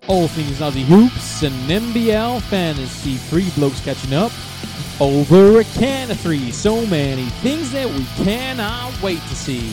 All things Aussie hoops and NBL fantasy. Three blokes catching up over a can of three. So many things that we cannot wait to see.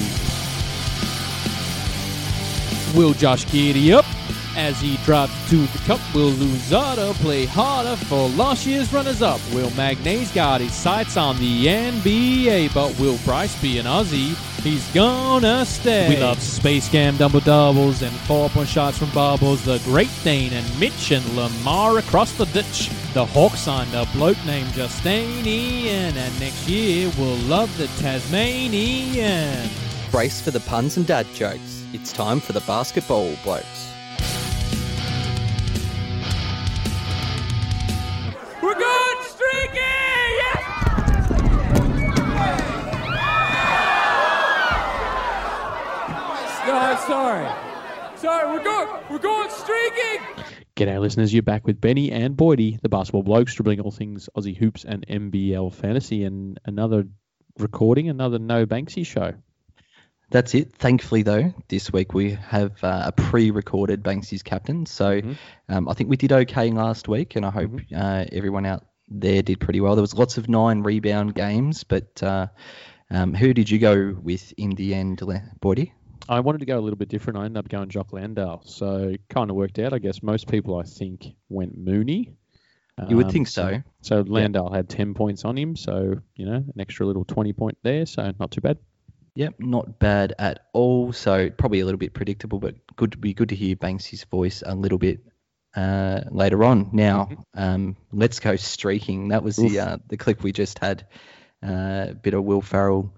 Will Josh Giddey up as he drives to the cup? Will Luzada play harder for last year's runners-up? Will Magnane's got his sights on the NBA? But will Bryce be an Aussie? He's gonna stay. We love Space Cam double-doubles and 4-point shots from bubbles. The Great Dane and Mitch and Lamar across the ditch. The Hawks signed a bloke named Justinian, and next year we'll love the Tasmanian. Brace for the puns and dad jokes. It's time for the Basketball Blokes. We're going streaky! Yes! No, sorry, we're going streaking! G'day listeners, you're back with Benny and Boydie, the Basketball Blokes, dribbling all things Aussie hoops and NBL fantasy, and another recording, another No Banksy show. That's it. Thankfully, though, this week we have a pre-recorded Banksy's captain. So I think we did okay last week, and I hope everyone out there did pretty well. There was lots of 9 rebound games, but who did you go with in the end, Boydie? I wanted to go a little bit different. I ended up going Jock Landale. So kind of worked out. I guess most people, I think, went Mooney. You would think so. So Landale had 10 points on him. So, an extra little 20 point there. So not too bad. Yep, not bad at all. So probably a little bit predictable, but good to hear Banksy's voice a little bit later on. Now, let's go streaking. That was the clip we just had. Bit of Will Farrell.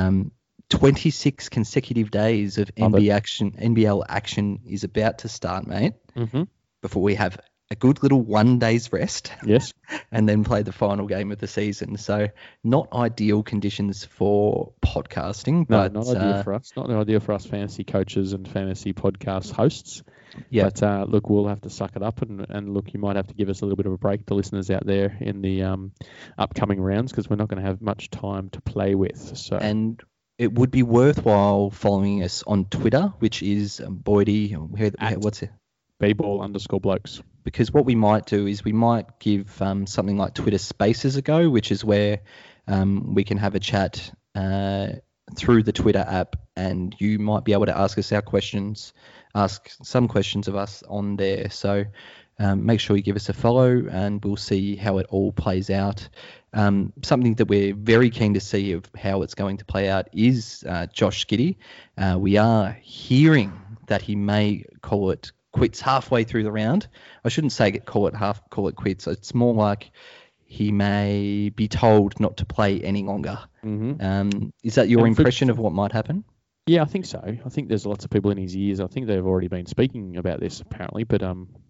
26 consecutive days of NBL action is about to start, mate. Before we have a good little 1 day's rest. Yes. And then play the final game of the season. So not ideal conditions for podcasting. No, but not ideal for us. Not ideal for us fantasy coaches and fantasy podcast hosts. Yeah. But look, we'll have to suck it up and look, you might have to give us a little bit of a break, the listeners out there in the upcoming rounds, because we're not going to have much time to play with. So. And it would be worthwhile following us on Twitter, which is Boydie. What's it? bball_blokes. Because what we might do is we might give something like Twitter Spaces a go, which is where we can have a chat through the Twitter app, and you might be able to ask us ask some questions of us on there. So make sure you give us a follow, and we'll see how it all plays out. Something that we're very keen to see of how it's going to play out is Josh Giddey. We are hearing that he may call it quits halfway through the round. I shouldn't say call it quits. It's more like he may be told not to play any longer. Is that your impression of what might happen? Yeah, I think so. I think there's lots of people in his ears. I think they've already been speaking about this apparently, but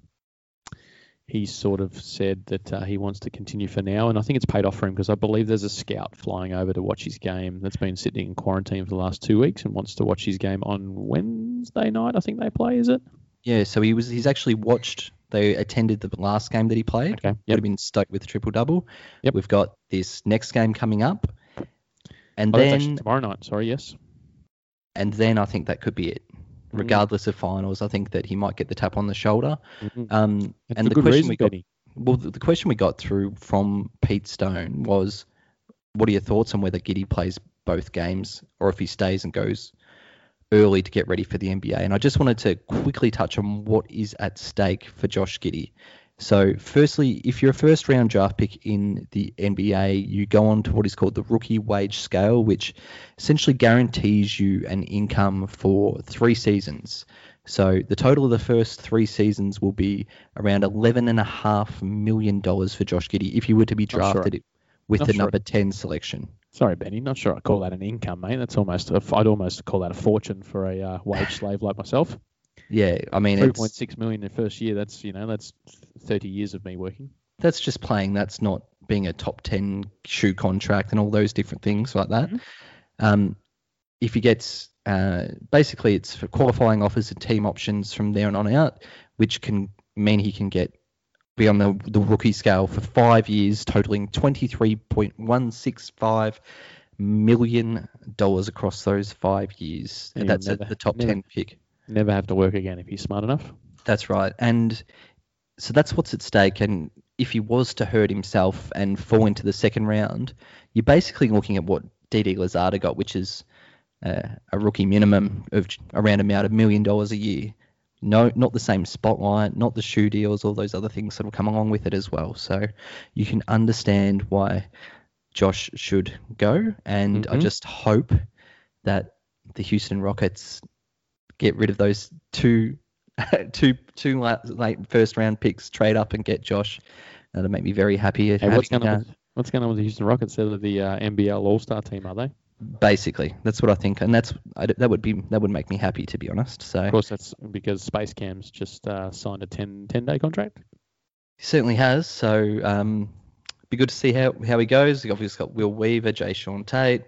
he's sort of said that he wants to continue for now, and I think it's paid off for him, because I believe there's a scout flying over to watch his game that's been sitting in quarantine for the last 2 weeks and wants to watch his game on Wednesday night. I think they play, is it? Yeah, so he's actually watched. They attended the last game that he played. Okay, Would have been stoked with triple-double. Yep. We've got this next game coming up. And that's then actually tomorrow night, sorry, yes. And then I think that could be it. Regardless of finals, I think that he might get the tap on the shoulder. And the question we got through from Pete Stone was, what are your thoughts on whether Giddey plays both games, or if he stays and goes early to get ready for the NBA? And I just wanted to quickly touch on what is at stake for Josh Giddey. So firstly, if you're a first round draft pick in the NBA, you go on to what is called the rookie wage scale, which essentially guarantees you an income for 3 seasons. So the total of the first 3 seasons will be around $11.5 million for Josh Giddey if you were to be drafted with the number 10 selection. Sorry, Benny, not sure I call that an income, mate. That's I'd almost call that a fortune for a wage slave like myself. Yeah, I mean, 3.6 million in the first year. That's 30 years of me working. That's just playing. That's not being a top 10 shoe contract and all those different things like that. If he gets basically, it's for qualifying offers and team options from there on out, which can mean he can be on the rookie scale for 5 years, totaling $23.165 million across those 5 years. And that's at the top 10 pick. Never have to work again if he's smart enough. That's right. And so that's what's at stake. And if he was to hurt himself and fall into the second round, you're basically looking at what Didi Louzada got, which is a rookie minimum of around about $1 million a year. No, not the same spotlight, not the shoe deals, all those other things that will come along with it as well. So you can understand why Josh should go. And I just hope that the Houston Rockets get rid of those two late first round picks, trade up and get Josh. That'll make me very happy. Hey, what's going on with the Houston Rockets? They're the NBL All-Star team, are they? Basically, that's what I think, and that would make me happy, to be honest. So of course, that's because Space Cam's just signed a 10-day contract. He certainly has. So be good to see how he goes. He obviously got Will Weaver, Jay Sean Tate.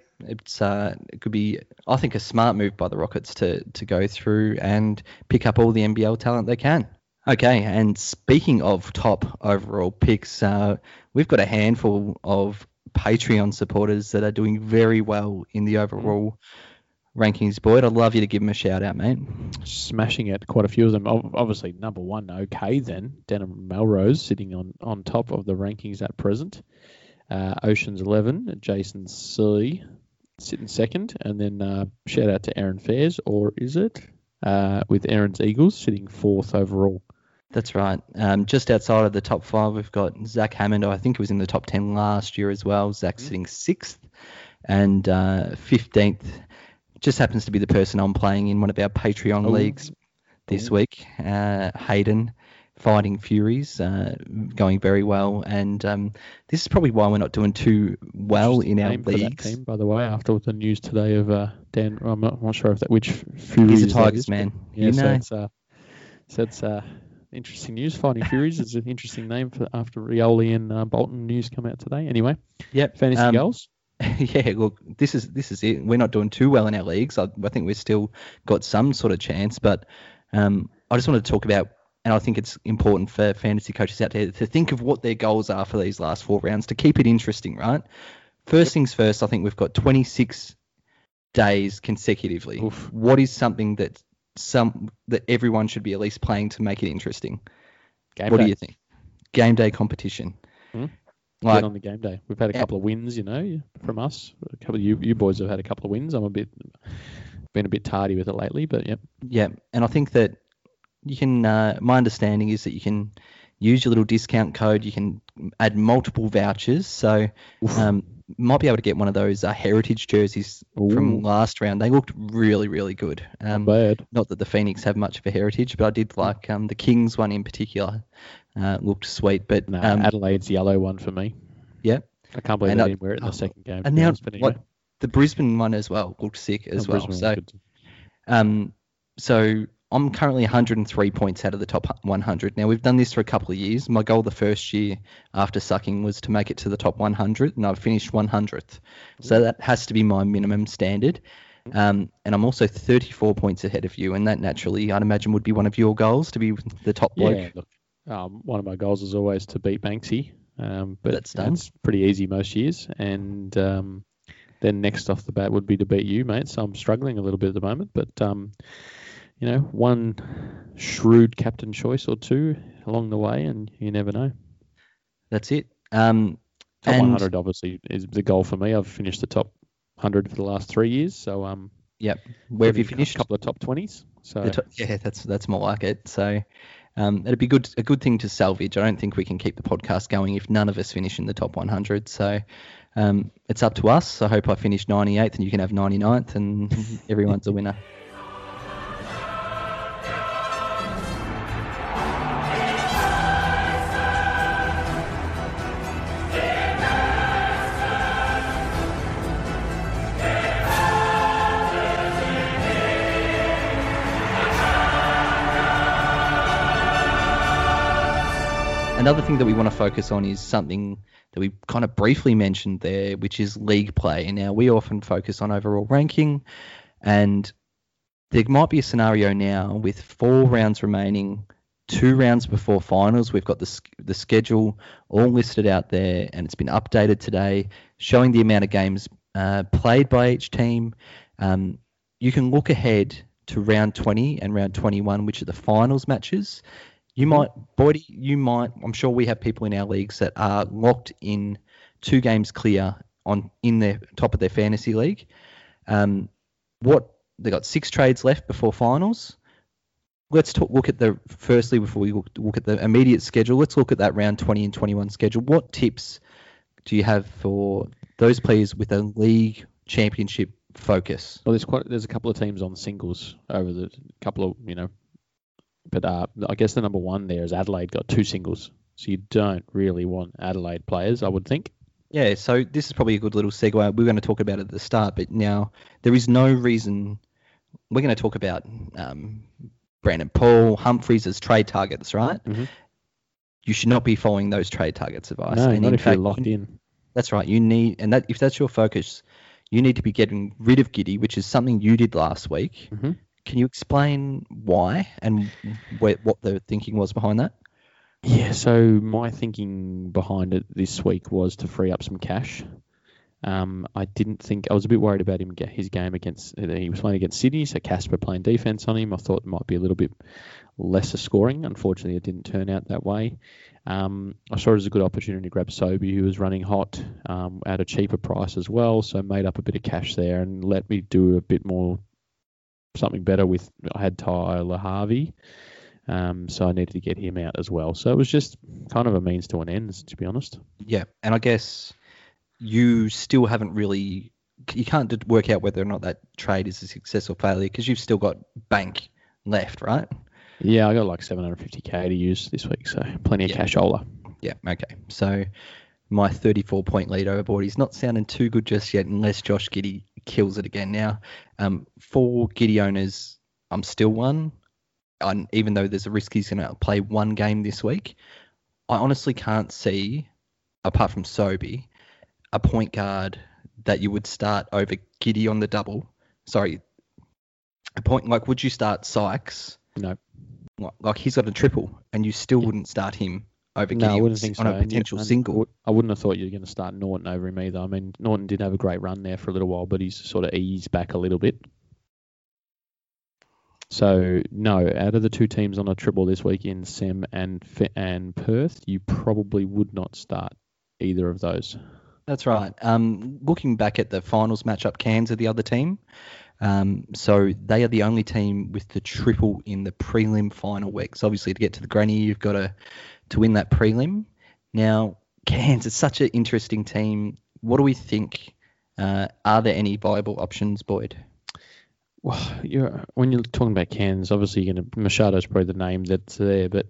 It could be, I think, a smart move by the Rockets to go through and pick up all the NBL talent they can. Okay, and speaking of top overall picks, we've got a handful of Patreon supporters that are doing very well in the overall rankings. Boyd, I'd love you to give them a shout out, mate. Smashing it, quite a few of them. Obviously, number one, okay then. Denham Melrose sitting on top of the rankings at present. Ocean's 11, Jason C sitting second, and then shout out to Aaron Fairs, or is it? With Aaron's Eagles sitting fourth overall. That's right. Just outside of the top 5, we've got Zach Hammond. I think he was in the top 10 last year as well. Zach sitting 6th. And 15th just happens to be the person I'm playing in one of our Patreon leagues this week. Hayden, Fighting Furies, going very well. And this is probably why we're not doing too well in our leagues. Team, by the way, after the news today of Dan, I'm not sure if which Furies. He's a Tigers man. Yeah, so it's interesting news. Fighting Furies is an interesting name after Rioli and Bolton news come out today. Anyway, fantasy goals. Yeah, look, this is it. We're not doing too well in our leagues. I think we've still got some sort of chance, but I just wanted to talk about, and I think it's important for fantasy coaches out there to think of what their goals are for these last 4 rounds to keep it interesting, right? First things first, I think we've got 26 days consecutively. Oof. What is something that everyone should be at least playing to make it interesting? Game what day. do you think? Game day competition. Get on the game day. We've had a couple of wins, from us. A couple of you boys have had a couple of wins. Been a bit tardy with it lately, but yeah. Yeah, and I think that you can. My understanding is that you can use your little discount code. You can add multiple vouchers, so might be able to get one of those heritage jerseys from last round. They looked really, really good. Not bad. Not that the Phoenix have much of a heritage, but I did like the Kings one in particular. Looked sweet, but Adelaide's yellow one for me. Yeah, I can't believe they didn't wear it in the second game. And now, the Brisbane one as well looked sick as well. So I'm currently 103 points out of the top 100. Now, we've done this for a couple of years. My goal the first year after sucking was to make it to the top 100, and I've finished 100th. So that has to be my minimum standard. And I'm also 34 points ahead of you, and that naturally, I'd imagine, would be one of your goals, to be the top bloke. Yeah, look, one of my goals is always to beat Banksy, but that's done. It's pretty easy most years. And then next off the bat would be to beat you, mate. So I'm struggling a little bit at the moment, but one shrewd captain choice or two along the way, and you never know. That's it. Top 100 obviously is the goal for me. I've finished the top 100 for the last 3 years, so yep. Where have you finished? A couple of top 20s. So that's more like it. So it'd be a good thing to salvage. I don't think we can keep the podcast going if none of us finish in the top 100. So it's up to us. I hope I finish 98th and you can have 99th, and everyone's a winner. Another thing that we want to focus on is something that we kind of briefly mentioned there, which is league play. Now, we often focus on overall ranking, and there might be a scenario now with 4 rounds remaining, 2 rounds before finals. We've got the schedule all listed out there, and it's been updated today, showing the amount of games played by each team. You can look ahead to round 20 and round 21, which are the finals matches. I'm sure we have people in our leagues that are locked in 2 games clear in their top of their fantasy league. They got 6 trades left before finals. Let's look at firstly, before we look at the immediate schedule, let's look at that round 20 and 21 schedule. What tips do you have for those players with a league championship focus? Well, there's a couple of teams on singles over the couple of, but I guess the number one there is Adelaide got 2 singles. So you don't really want Adelaide players, I would think. Yeah, so this is probably a good little segue. We're going to talk about it at the start, but now there is no reason. We're going to talk about Brandon Paul, Humphreys as trade targets, right? Mm-hmm. You should not be following those trade targets advice. No, not if you're locked in. That's right. If that's your focus, you need to be getting rid of Giddy, which is something you did last week. Mm-hmm. Can you explain why and what the thinking was behind that? Yeah, so my thinking behind it this week was to free up some cash. I was a bit worried about his game he was playing against Sydney, so Casper playing defence on him. I thought it might be a little bit lesser scoring. Unfortunately, it didn't turn out that way. I saw it as a good opportunity to grab Sobey, who was running hot at a cheaper price as well, so made up a bit of cash there and let me do a bit more, something better with, I had Tyler Harvey, so I needed to get him out as well. So it was just kind of a means to an end, to be honest. Yeah, and I guess you still haven't really, you can't work out whether or not that trade is a success or failure because you've still got bank left, right? Yeah, I got like 750k to use this week, so plenty of cashola. Yeah, okay. So my 34-point lead over Bordy's not sounding too good just yet unless Josh Giddey kills it again. Now, for Giddey owners, I'm still one. Even though there's a risk he's going to play 1 game this week, I honestly can't see, apart from Sobey, a point guard that you would start over Giddey on the double. Sorry, would you start Sykes? No. Like he's got a triple, and you still wouldn't start him over Giddey I wouldn't think so. On a potential single. I wouldn't have thought you were going to start Norton over him either. I mean, Norton did have a great run there for a little while, but he's sort of eased back a little bit. So, no, out of the 2 teams on a triple this week in Sem and Perth, you probably would not start either of those. That's right. Looking back at the finals matchup, Cairns are the other team. So they are the only team with the triple in the prelim final week. So obviously to get to the granny, you've got to win that prelim. Now, Cairns is such an interesting team. What do we think? Are there any viable options, Boyd? Well, when you're talking about Cairns, obviously Machado's probably the name that's there, but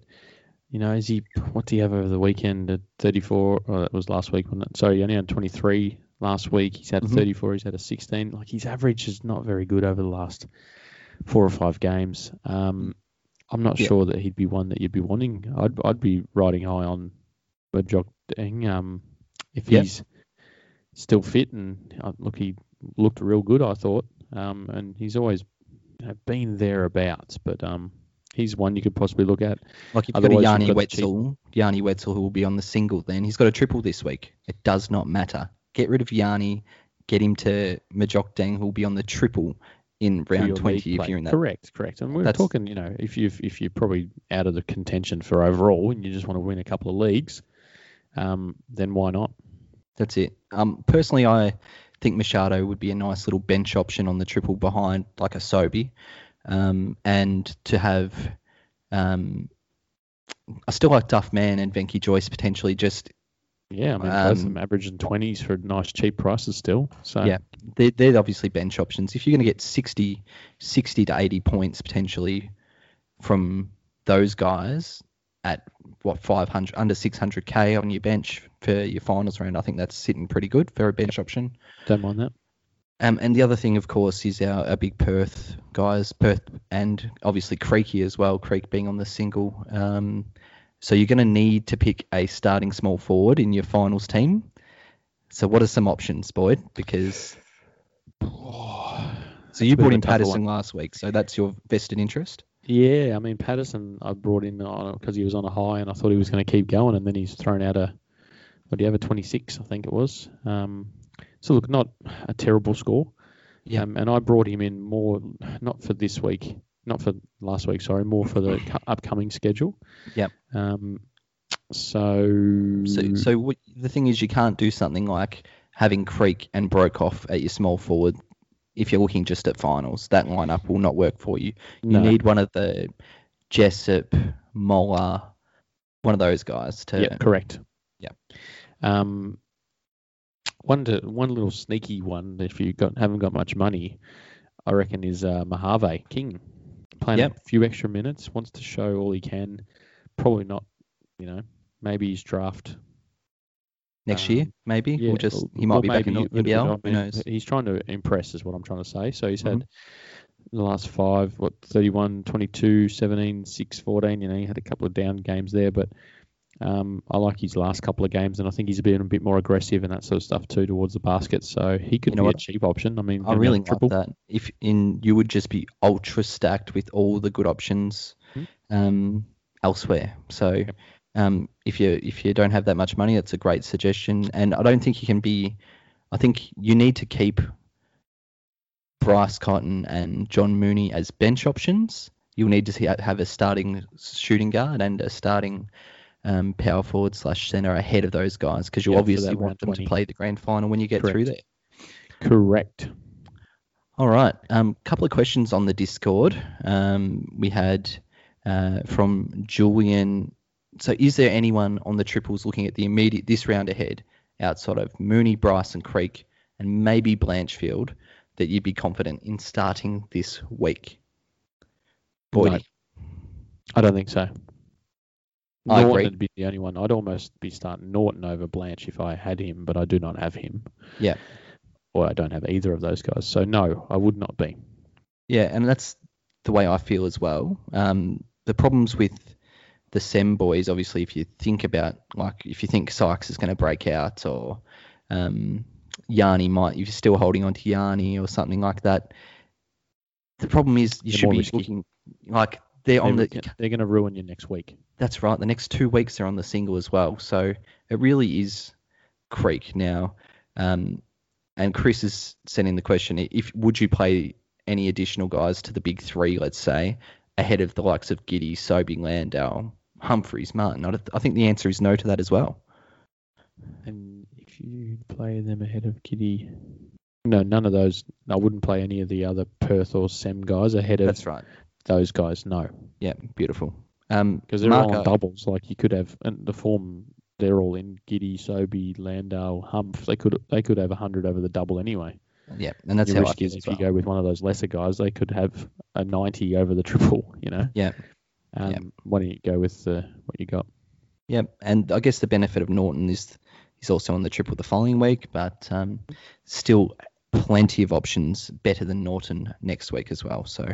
what do you have over the weekend at 34? Oh, that was last week, wasn't it? Sorry, he only had 23 last week. He's had 34. He's had a 16. Like his average is not very good over the last 4 or 5 games. I'm not sure that he'd be one that you'd be wanting. I'd be riding high on Majok Deng if he's still fit and he looked real good, I thought. And he's always been thereabouts, but he's one you could possibly look at. Like you've got a Yanni Wetzel who will be on the single then. He's got a triple this week. It does not matter. Get rid of Yanni, get him to Majok Deng who will be on the triple in round 20 if you're in that. Correct. And we're talking, if you're probably out of the contention for overall and you just want to win a couple of leagues, then why not? That's it. Personally, I think Machado would be a nice little bench option on the triple behind like a Sobey. And to have, I still like Duff Man and Venky Joyce potentially just. Yeah, I mean, some average in 20s for nice cheap prices still. So yeah, they're obviously bench options. If you're going to get 60 to 80 points potentially from those guys at 500 under 600k on your bench for your finals round, I think that's sitting pretty good for a bench option. Don't mind that. And the other thing, of course, is our big Perth guys, Perth and obviously Creaky as well, Creek being on the single. So you're going to need to pick a starting small forward in your finals team. So what are some options, Boyd? Because so you brought in Patterson last week, so that's your vested interest? Yeah, I mean, Patterson I brought in because he was on a high and I thought he was going to keep going, and then he's thrown out a 26, I think it was. So look, not a terrible score. Yeah. And I brought him in more, not for this week, not for last week, sorry, more for the upcoming schedule. Yep. So the thing is, you can't do something like having Creek and Brokoff at your small forward if you're looking just at finals. That lineup will not work for you. You need one of the Jessup, Moller, one of those guys to. Yeah, correct. Yeah. One little sneaky one, if you haven't got much money, I reckon is Mojave King, playing a few extra minutes, wants to show all he can. Probably not, maybe he's draft next year, maybe. Yeah, he might be back in NBL. Who knows? He's trying to impress, is what I'm trying to say. So he's had the last 5, 31, 22, 17, 6, 14. He had a couple of down games there, but I like his last couple of games, and I think he's been a bit more aggressive and that sort of stuff too towards the basket. So he could be a cheap option. I mean, I really like that. If you would just be ultra stacked with all the good options elsewhere. So if you don't have that much money, that's a great suggestion. And I don't think you can be. I think you need to keep Bryce Cotton and John Mooney as bench options. You'll need to have a starting shooting guard and a starting power forward / center ahead of those guys, because you obviously want them to play the grand final when you get through there. Correct. All right. Couple of questions on the Discord. We had from Julian. So is there anyone on the triples looking at this round ahead outside of Mooney, Bryce and Creek and maybe Blanchfield that you'd be confident in starting this week? No, I don't think so. I Norton agree. would be the only one. I'd almost be starting Norton over Blanche if I had him, but I do not have him. Yeah. Or I don't have either of those guys. So no, I would not be. Yeah, and that's the way I feel as well. The problems with the Sem boys, obviously, if you think Sykes is going to break out, or Yanni if you're still holding on to Yanni or something like that, the problem is you should be looking like they're going to ruin you next week. That's right. The next 2 weeks they're on the single as well. So it really is Creek now. And Chris is sending the question, would you play any additional guys to the big 3, let's say, ahead of the likes of Giddy, Sobey, Landau, Humphreys, Martin? I think the answer is no to that as well. And if you play them ahead of Giddy, no, none of those. I wouldn't play any of the other Perth or Sem guys ahead of. That's right. Those guys, no. Yeah, beautiful. Because they're all on doubles. Like you could have, and the form they're all in Giddy, Sobey, Landau, Humph. They could have 100 over the double anyway. Yeah, and that's how I feel. If you go with one of those lesser guys, they could have a 90 over the triple. Yeah. Why don't you go with what you got? Yeah, and I guess the benefit of Norton is he's also on the triple the following week, but still plenty of options better than Norton next week as well. So.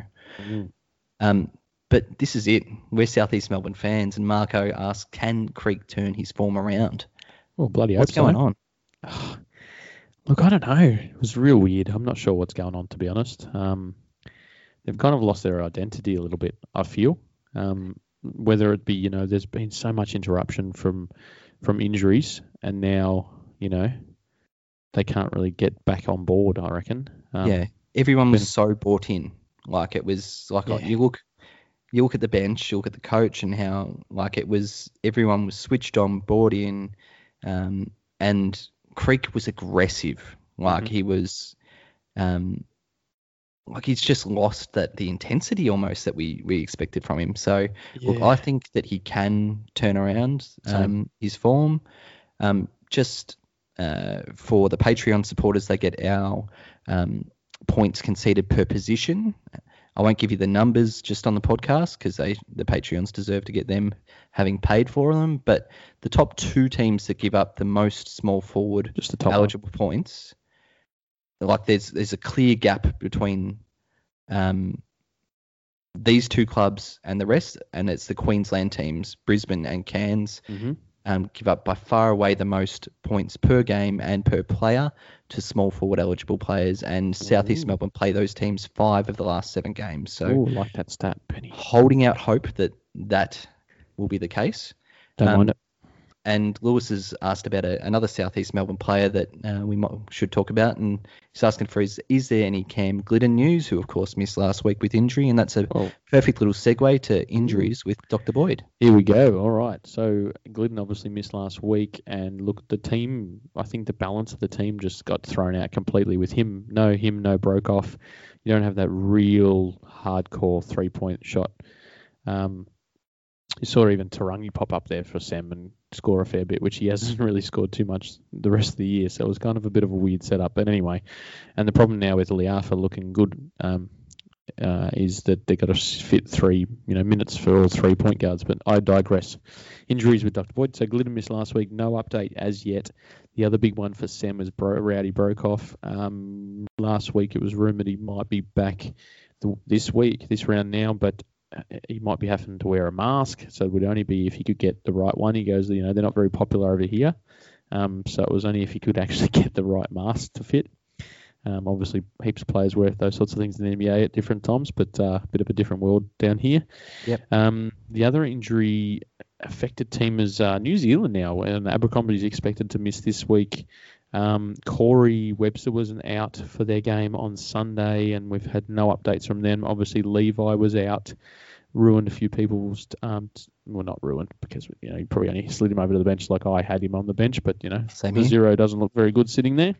But this is it. We're Southeast Melbourne fans, and Marco asks, can Creek turn his form around? Oh, bloody what's going on? Look, I don't know. It was real weird. I'm not sure what's going on, to be honest. They've kind of lost their identity a little bit, I feel. Whether it be, there's been so much interruption from injuries, and now, they can't really get back on board, I reckon. Everyone was so bought in. Like it was like you look at the bench, you look at the coach, and how everyone was switched on, bought in, and Creek was aggressive. Like he was, he's just lost the intensity almost that we expected from him. So look, I think that he can turn around his form. Just for the Patreon supporters, they get our points conceded per position. I won't give you the numbers just on the podcast because the Patreons deserve to get them having paid for them. But the top 2 teams that give up the most small forward eligible points, there's a clear gap between these 2 clubs and the rest, and it's the Queensland teams, Brisbane and Cairns. Give up by far away the most points per game and per player to small forward eligible players, and Southeast Melbourne play those teams 5 of the last 7 games. So like that stat, Penny. Holding out hope that will be the case. Don't mind it. And Lewis has asked about another Southeast Melbourne player that we should talk about, and he's asking for is there any Cam Glidden news, who of course missed last week with injury, and that's a perfect little segue to injuries with Dr. Boyd. Here we go. All right. So Glidden obviously missed last week, and look, the team, I think the balance of the team just got thrown out completely with him. No Brokoff. You don't have that real hardcore 3-point shot. You saw even Tarangi pop up there for Sam and score a fair bit, which he hasn't really scored too much the rest of the year. So it was kind of a bit of a weird setup. But anyway, and the problem now with Liafa looking good is that they've got to fit 3 minutes for all 3 point guards. But I digress. Injuries with Dr. Boyd. So Glidden missed last week. No update as yet. The other big one for Sam was Rowdy Brokoff. Last week it was rumoured he might be back this round now, but he might be having to wear a mask, so it would only be if he could get the right one. He goes, they're not very popular over here, so it was only if he could actually get the right mask to fit. Obviously, heaps of players wear those sorts of things in the NBA at different times, but a bit of a different world down here. Yep. The other injury affected team is New Zealand now, and Abercrombie's expected to miss this week. Corey Webster wasn't out for their game on Sunday, and we've had no updates from them. Obviously, Levi was out, ruined a few people's. Well, not ruined, because he probably only slid him over to the bench like I had him on the bench, but Same here. Zero doesn't look very good sitting there.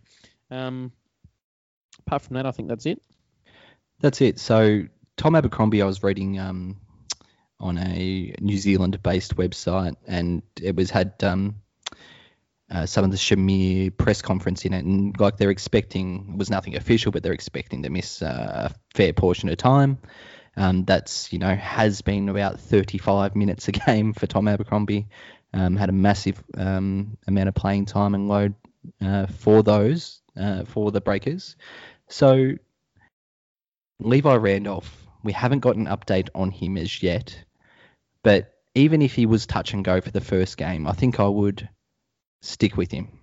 Apart from that, I think that's it. That's it. So Tom Abercrombie, I was reading on a New Zealand-based website, and it had some of the Shamir press conference in it, and like they're expecting, it was nothing official, but they're expecting to miss a fair portion of time. That's has been about 35 minutes a game for Tom Abercrombie. Had a massive amount of playing time and load for the Breakers. So Levi Randolph, we haven't got an update on him as yet, but even if he was touch and go for the first game, I think I would stick with him.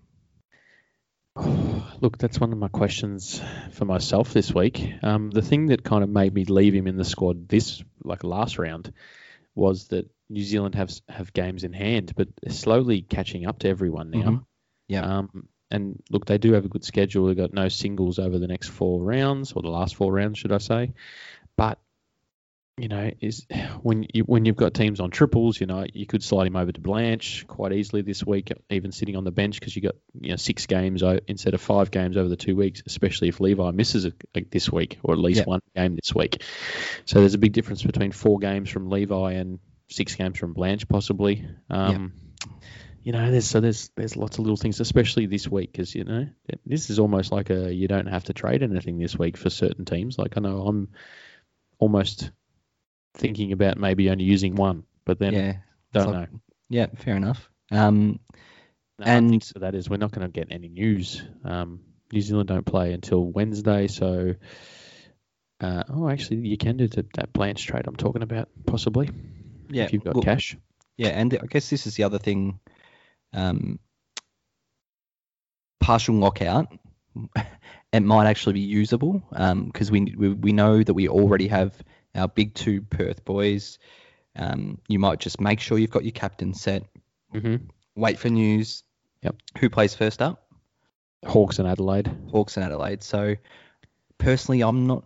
Look, that's one of my questions for myself this week. The thing that kind of made me leave him in the squad last round was that New Zealand have games in hand, but they're slowly catching up to everyone now. Mm-hmm. Yeah. And look, they do have a good schedule. They've got no singles over the next 4 rounds, or the last 4 rounds, should I say. But is when you've got teams on triples, you could slide him over to Blanche quite easily this week, even sitting on the bench, because you got 6 games instead of 5 games over the 2 weeks, especially if Levi misses it this week, or at least one game this week. So there's a big difference between 4 games from Levi and 6 games from Blanche, possibly. There's lots of little things, especially this week, because this is almost like you don't have to trade anything this week for certain teams. Like, I know I'm almost thinking about maybe only using one, but then don't know. Yeah, fair enough. And I think so that is, we're not going to get any news. New Zealand don't play until Wednesday, so actually you can do that Blanche trade I'm talking about, possibly. Yeah, if you've got cash. Yeah, and I guess this is the other thing. Partial lockout, it might actually be usable, because we know that we already have our big 2 Perth boys. You might just make sure you've got your captain set. Mm-hmm. Wait for news. Yep. Who plays first up? Hawks and Adelaide. So personally, I'm not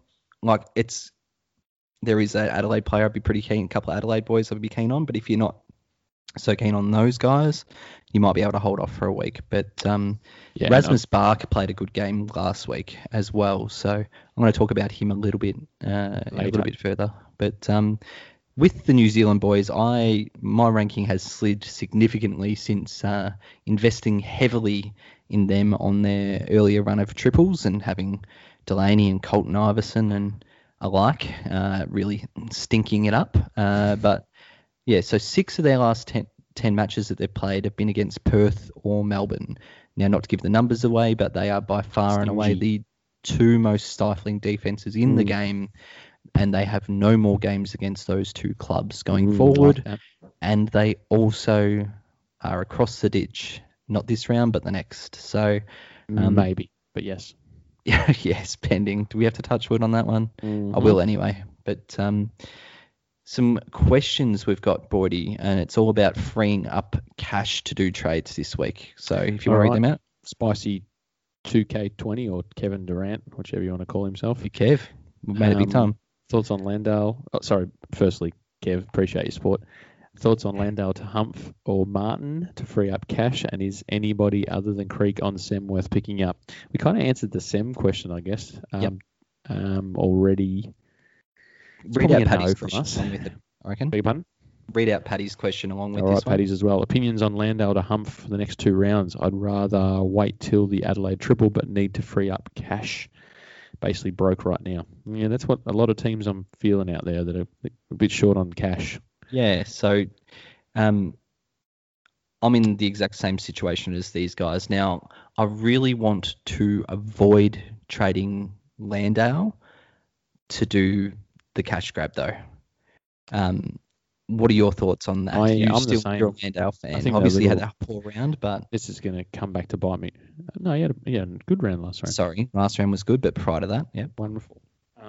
there is an Adelaide player I'd be pretty keen, a couple of Adelaide boys I'd be keen on, but if you're not so keen on those guys, you might be able to hold off for a week. But Rasmus Bark played a good game last week as well, so I'm going to talk about him a little bit further. But with the New Zealand boys, my ranking has slid significantly since investing heavily in them on their earlier run of triples and having Delaney and Colton Iverson and alike really stinking it up. But yeah, so 6 of their last 10 matches that they've played have been against Perth or Melbourne. Now, not to give the numbers away, but they are by far and away the 2 most stifling defenses in the game, and they have no more games against those 2 clubs going forward. Like, and they also are across the ditch, not this round, but the next. So maybe, but yes. Yes, pending. Do we have to touch wood on that one? Mm-hmm. I will anyway. But some questions we've got, Boydie, and it's all about freeing up cash to do trades this week. So if you want to read them out. Spicy 2K20 or Kevin Durant, whichever you want to call himself. Kev, we've made it big time. Thoughts on Landale? Oh, sorry, firstly, Kev, appreciate your support. Thoughts on Landale to Humph or Martin to free up cash, and is anybody other than Creek on Sem worth picking up? We kind of answered the Sem question, I guess, already. Read out Paddy's question along with it, I reckon. Beg your pardon? Read out Paddy's question along with this one. Paddy's as well. Opinions on Landale to Humph for the next 2 rounds. I'd rather wait till the Adelaide triple, but need to free up cash. Basically broke right now. Yeah, that's what a lot of teams I'm feeling out there that are a bit short on cash. Yeah, so I'm in the exact same situation as these guys. Now, I really want to avoid trading Landale to do the cash grab, though. What are your thoughts on that? I'm the same. You're a Landale fan. Obviously, he had a poor round, but... This is going to come back to bite me. No, he had a good round last round. Sorry, last round was good, but prior to that, yeah. Wonderful.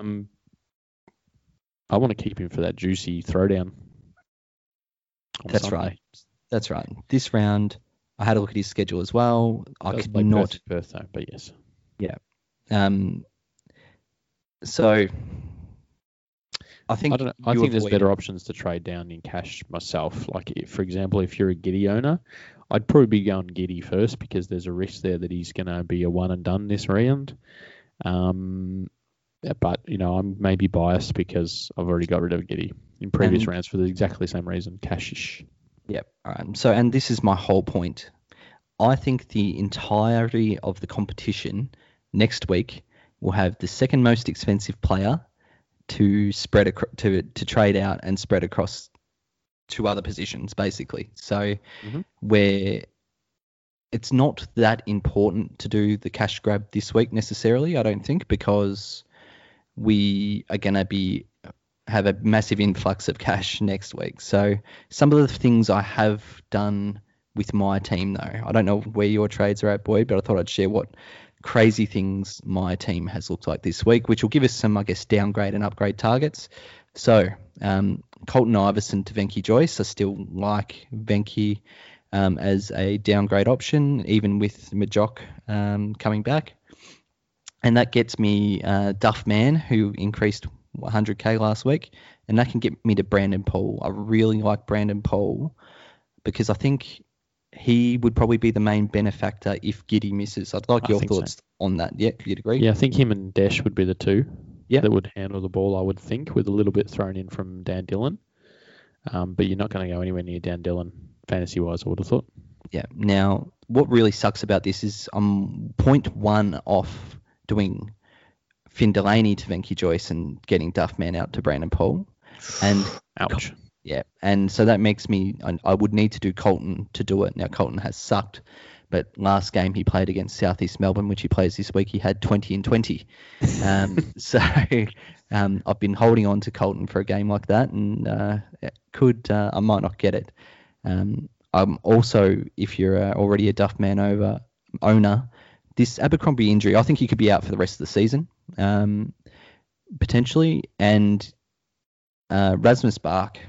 I want to keep him for that juicy throwdown. That's right. That's right. This round, I had a look at his schedule as well. I could not... Perth, though, but yes. Yeah. So... I think there's better options to trade down in cash myself. Like, for example, if you're a Giddy owner, I'd probably be going Giddy first because there's a risk there that he's going to be a one and done this round. But, I'm maybe biased because I've already got rid of Giddy in previous rounds for exactly the same reason, cashish. Yep. All right. So, and this is my whole point. I think the entirety of the competition next week will have the second most expensive player to spread to trade out and spread across 2 other positions, basically. So where it's not that important to do the cash grab this week necessarily, I don't think, because we are going to have a massive influx of cash next week. So some of the things I have done with my team, though, I don't know where your trades are at, Boyd, but I thought I'd share what crazy things my team has looked like this week, which will give us some, I guess, downgrade and upgrade targets. So Colton Iverson to Venky Joyce. I still like Venky as a downgrade option, even with Majock coming back. And that gets me Duff Man, who increased 100k last week, and that can get me to Brandon Paul. I really like Brandon Paul because I think he would probably be the main benefactor if Giddy misses. I'd like your thoughts on that. Yeah, you'd agree? Yeah, I think him and Dash would be the two that would handle the ball, I would think, with a little bit thrown in from Dan Dillon. But you're not going to go anywhere near Dan Dillon fantasy-wise, I would have thought. Yeah. Now, what really sucks about this is I'm 0.1 off doing Finn Delaney to Venky Joyce and getting Duffman out to Brandon Paul. And ouch. Yeah, and so that makes me, I would need to do Colton to do it. Now, Colton has sucked, but last game he played against South East Melbourne, which he plays this week, he had 20 and 20. So I've been holding on to Colton for a game like that, and I might not get it. I'm also, if you're already a Duffman owner, this Abercrombie injury, I think he could be out for the rest of the season, potentially. And Rasmus Bach,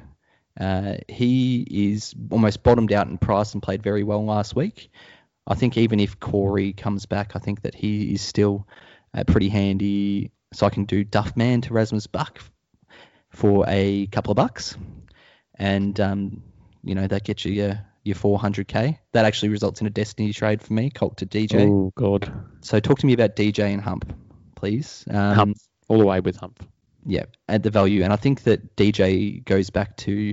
he is almost bottomed out in price and played very well last week. I think even if Corey comes back, I think that he is still pretty handy. So I can do Duffman to Rasmus Bach for a couple of bucks. And, that gets you your 400k. That actually results in a destiny trade for me, Colt to DJ. Oh, God. So talk to me about DJ and Hump, please. Hump. All the way with Hump. Yeah, add the value. And I think that DJ goes back to,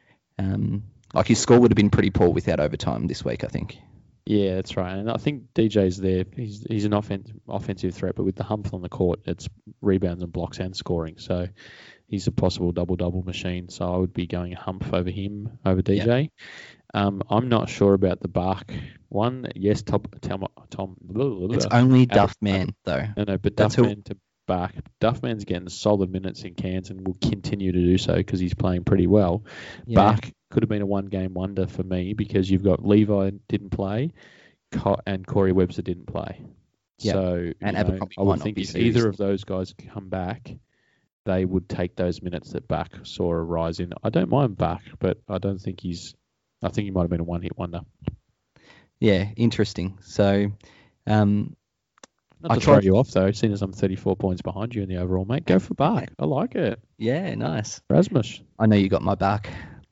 his score would have been pretty poor without overtime this week, I think. Yeah, that's right. And I think DJ's there. He's an offensive threat, but with the Hump on the court, it's rebounds and blocks and scoring. So he's a possible double-double machine. So I would be going Hump over him, over DJ. Yep. I'm not sure about the Bach one. Yes, Tom. It's only Duffman, though. No, but Duffman to Bach. Duffman's getting solid minutes in Cairns and will continue to do so because he's playing pretty well. Yeah. Bach could have been a one-game wonder for me because you've got Levi didn't play and Corey Webster didn't play. Yep. So and I would think if either of those guys come back, they would take those minutes that Back saw a rise in. I don't mind Back, but I don't think I think he might have been a one-hit wonder. Yeah, interesting. So, not to throw you off though, seeing as I'm 34 points behind you in the overall, mate. Go for Back. I like it. Yeah, nice. Rasmus. I know you got my back.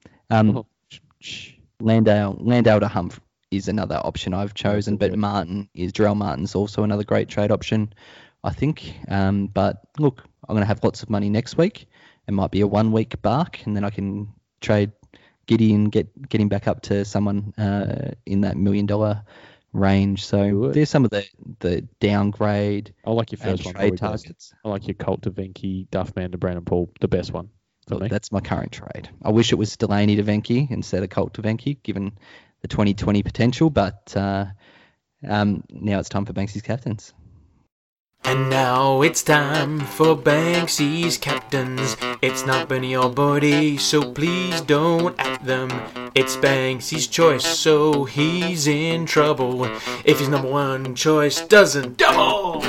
Landale to Humph is another option I've chosen, but Drell Martin's also another great trade option, I think. But look, I'm going to have lots of money next week. It might be a 1 week bark, and then I can trade Giddy and get him back up to someone in that $1 million range. So there's some of the downgrade. I like your first one. Trade targets. I like your Colt to Venky, Duffman to Brandon Paul, the best one. Look, that's my current trade. I wish it was Delaney to Venky instead of Colt to Venky, given the 2020 potential, but now it's time for Banksy's captains. And now it's time for Banksy's captains. It's not Benny or Buddy, so please don't at them. It's Banksy's choice, so he's in trouble if his number one choice doesn't double.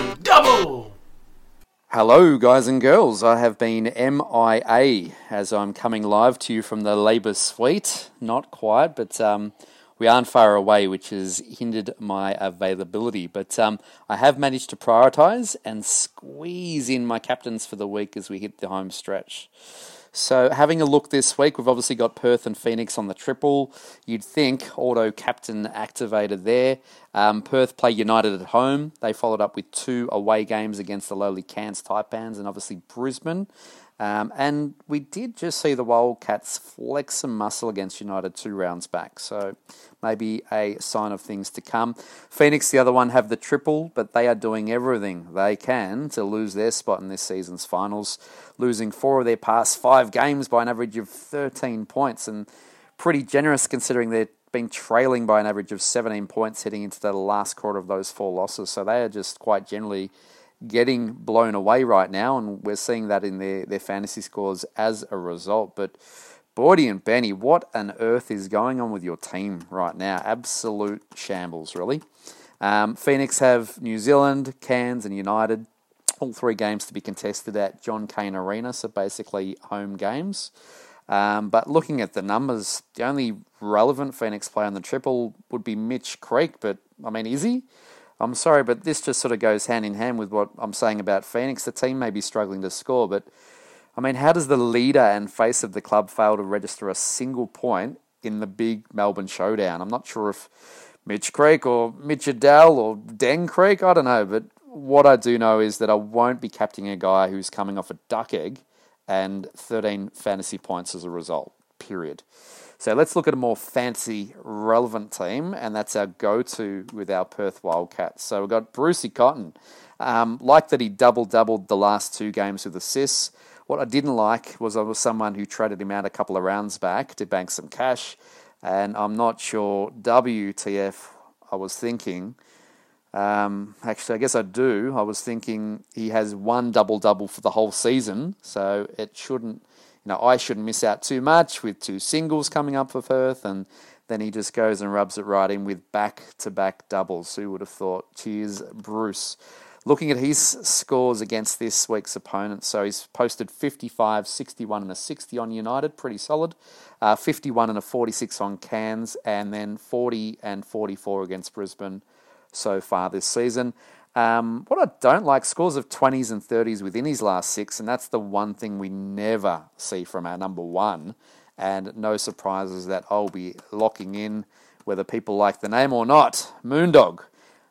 Hello, guys and girls. I have been MIA as I'm coming live to you from the Labour Suite. Not quite, but we aren't far away, which has hindered my availability. But I have managed to prioritise and squeeze in my captains for the week as we hit the home stretch. So having a look this week, we've obviously got Perth and Phoenix on the triple. You'd think auto captain activated there. Perth play United at home. They followed up with 2 away games against the lowly Cairns Taipans and obviously Brisbane. And we did just see the Wildcats flex some muscle against United 2 rounds back. So maybe a sign of things to come. Phoenix, the other one, have the triple, but they are doing everything they can to lose their spot in this season's finals, losing 4 of their past 5 games by an average of 13 points, and pretty generous considering they've been trailing by an average of 17 points heading into the last quarter of those 4 losses. So they are just quite generally getting blown away right now, and we're seeing that in their fantasy scores as a result. But Bordy and Benny, what on earth is going on with your team right now? Absolute shambles, really. Phoenix have New Zealand, Cairns and United, all 3 games to be contested at John Cain Arena, so basically home games. But looking at the numbers, the only relevant Phoenix player on the triple would be Mitch Creek, but I mean, is he? I'm sorry, but this just sort of goes hand in hand with what I'm saying about Phoenix. The team may be struggling to score, but I mean, how does the leader and face of the club fail to register a single point in the big Melbourne showdown? I'm not sure if Mitch Creek or Mitch Adele or Den Creek, I don't know, but what I do know is that I won't be captaining a guy who's coming off a duck egg and 13 fantasy points as a result, period. So let's look at a more fancy, relevant team, and that's our go-to with our Perth Wildcats. So we've got Brucey Cotton. Like that he doubled the last 2 games with assists. What I didn't like was I was someone who traded him out a couple of rounds back to bank some cash, and I'm not sure WTF I was thinking. Actually, I guess I do. I was thinking he has 1 double-double for the whole season, so it shouldn't... I shouldn't miss out too much with 2 singles coming up for Perth, and then he just goes and rubs it right in with back-to-back doubles. Who would have thought? Cheers, Bruce. Looking at his scores against this week's opponents, so he's posted 55, 61 and a 60 on United, pretty solid. 51 and a 46 on Cairns, and then 40 and 44 against Brisbane so far this season. What I don't like, scores of 20s and 30s within his last 6, and that's the one thing we never see from our number one, and no surprises that I'll be locking in, whether people like the name or not. Moondog,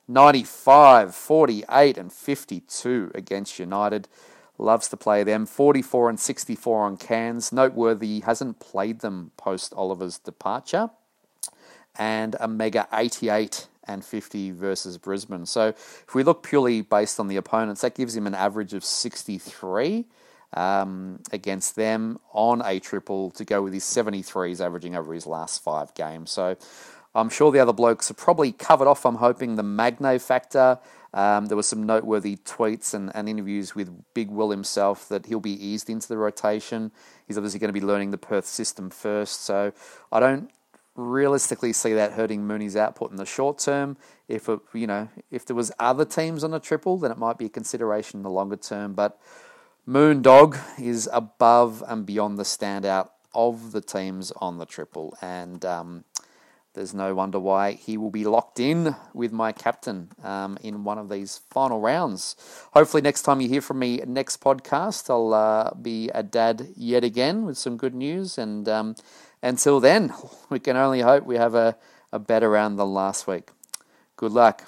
95, 48 and 52 against United. Loves to play them. 44 and 64 on Cairns. Noteworthy, he hasn't played them post Oliver's departure. And a mega 88 and 50 versus Brisbane. So if we look purely based on the opponents, that gives him an average of 63 against them on a triple to go with his 73s averaging over his last 5 games. So I'm sure the other blokes are probably covered off, I'm hoping, the Magno factor. There were some noteworthy tweets and interviews with Big Will himself that he'll be eased into the rotation. He's obviously going to be learning the Perth system first. So I don't realistically see that hurting Mooney's output in the short term. If there was other teams on a triple, then it might be a consideration in the longer term. But Moondog is above and beyond the standout of the teams on the triple, and there's no wonder why he will be locked in with my captain in one of these final rounds. Hopefully next time you hear from me next podcast, I'll be a dad yet again with some good news, and until then, we can only hope we have a better round than last week. Good luck.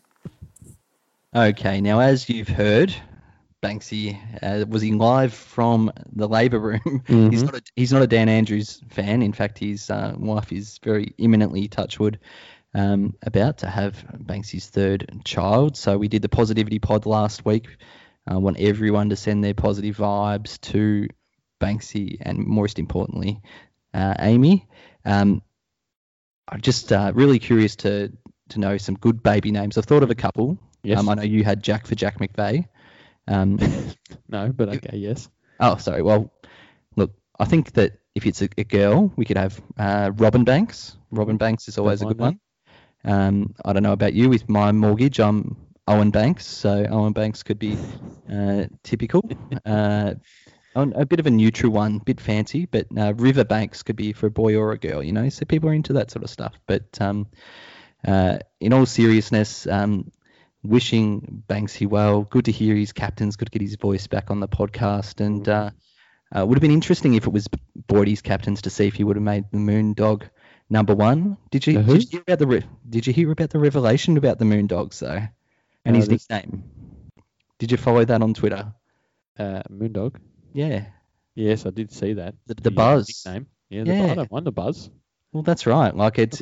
Okay, now as you've heard, Banksy was in live from the Labour room. Mm-hmm. He's not a Dan Andrews fan. In fact, his wife is very imminently, touch wood, about to have Banksy's third child. So we did the positivity pod last week. I want everyone to send their positive vibes to Banksy and, most importantly, Amy. I'm just really curious to know some good baby names. I've thought of a couple. Yes. I know you had Jack for Jack McVeigh. No, but okay, yes. Oh, sorry. Well, look, I think that if it's a girl, we could have Robin Banks. Robin Banks is always a good one. I don't know about you. With my mortgage, I'm Owen Banks, so Owen Banks could be typical. A bit of a neutral one, a bit fancy, but River Banks could be for a boy or a girl, you know, so people are into that sort of stuff. But in all seriousness, wishing Banksy well. Good to hear his captain's good to get his voice back on the podcast. And would have been interesting if it was Boydie's captains to see if he would have made the Moondog number one. Did you hear about the revelation about the Moondogs though, and his nickname? Did you follow that on Twitter? Moondog. Yeah. Yes, I did see that. The Buzz nickname. Yeah. I don't mind the Buzz. Well, that's right. Like it's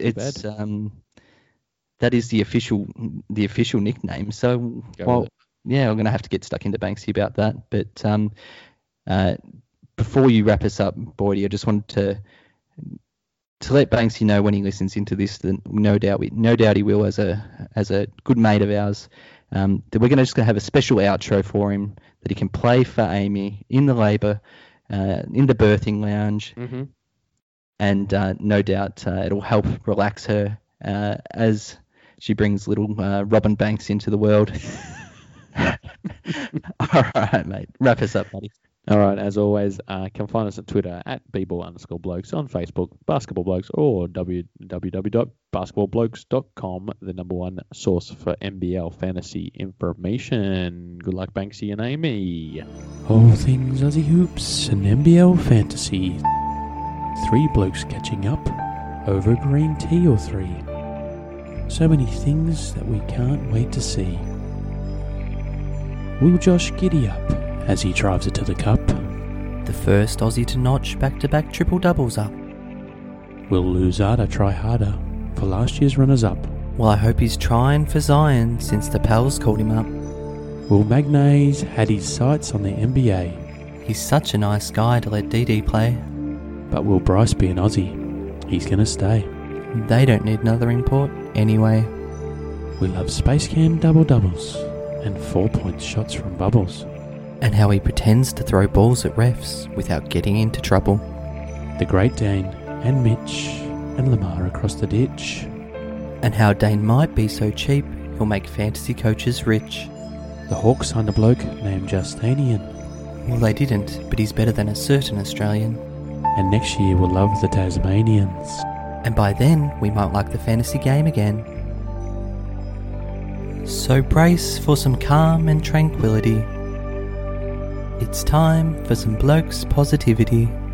that is the official nickname. So, I'm going to have to get stuck into Banksy about that. But before you wrap us up, Boydie, I just wanted to let Banksy know when he listens into this that no doubt he will, as a good mate of ours, that we're going to have a special outro for him that he can play for Amy in the Labour, in the birthing lounge, and no doubt it'll help relax her as she brings little Robin Banks into the world. All right, mate. Wrap us up, buddy. All right, as always, can find us at Twitter at bball_blokes, on Facebook, Basketball Blokes, or www.basketballblokes.com, the number one source for NBL fantasy information. Good luck, Banksy and Amy. All things Aussie hoops and NBL fantasy. Three blokes catching up over green tea or three. So many things that we can't wait to see. Will Josh giddy up as he drives it to the cup? The first Aussie to notch back-to-back triple-doubles up. Will Luzada try harder for last year's runners-up? Well, I hope he's trying for Zion since the pals called him up. Will Magnays had his sights on the NBA? He's such a nice guy to let DD play. But will Bryce be an Aussie? He's going to stay. They don't need another import anyway. We love Space Cam double-doubles and 4-point shots from Bubbles. And how he pretends to throw balls at refs without getting into trouble. The Great Dane and Mitch and Lamar across the ditch. And how Dane might be so cheap he'll make fantasy coaches rich. The Hawks signed a bloke named Justinian. Well, they didn't, but he's better than a certain Australian. And next year we'll love the Tasmanians. And by then, we might like the fantasy game again. So brace for some calm and tranquility. It's time for some blokes positivity.